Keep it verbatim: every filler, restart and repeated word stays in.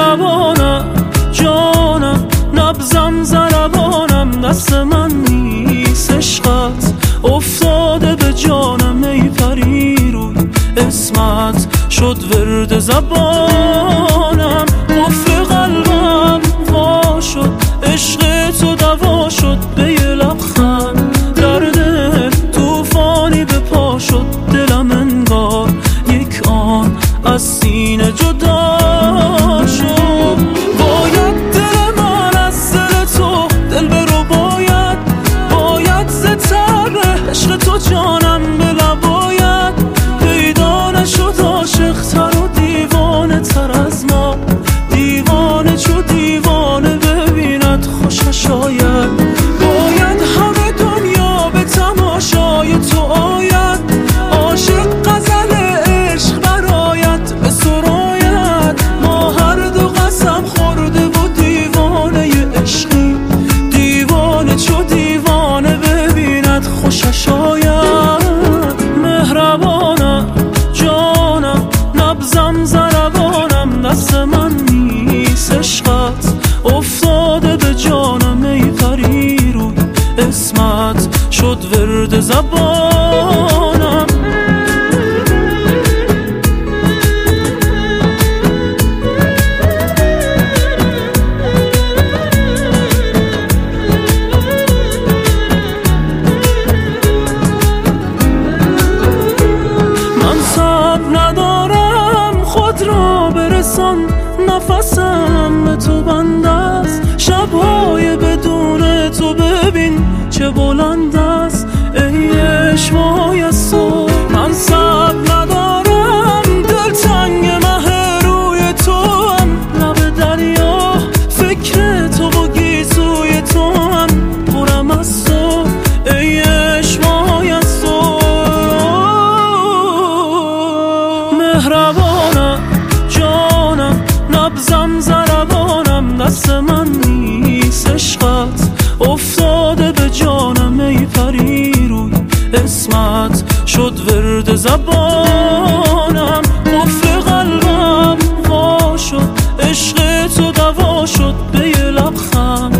مهربانم جانم، نبضم ضربانم، دست من نیست عشقت افتاده به جانم. ای پری روی اسمت شد ورد زبانم، قفل قلبم وا شد، عشق تو دوا شد به یه لبخند، درد توفانی به پا شد. دلم انگار یک آن از سینه جدا شد. باید دل من از دل تو دل برو، باید باید ز تب عشق تو جانم بلا، باید پیدا نشد عاشق تر و دیوانه تر از ما، دیوانه چو دیوانه ببیند خوشش آید. باید همه دنیا به تماشای تو آید، عاشق غزل عشق برآید به سراید. ما هر دو قسم خورده و دیوانه عشقی، دیوانه چو دیوانه ببیند خوشش آید. مهربانم جانم، نبضم ضربانم، دست من نیست عشقت افتاده به جانم. ای پری روی اسمت شد ورد زبانم. من صبر ندارم خود را برسان، نفسم به تو بند است، شبهای بدون تو ببین چه بلند است. ای عشقای از تو من صبر ندارم، دل تنگ مه روی تو هم، لب دریا فکر تو و گیسوی تو هم، پرم از تو ای عشقای از تو. مهربانم جانم، نبضم ضربانم، دست من نیست عشقت افتاده به جانم. ای پری روی اسمت شد ورد زبانم، قفل قلبم وا شد، عشق تو دوا شد به یه لبخند،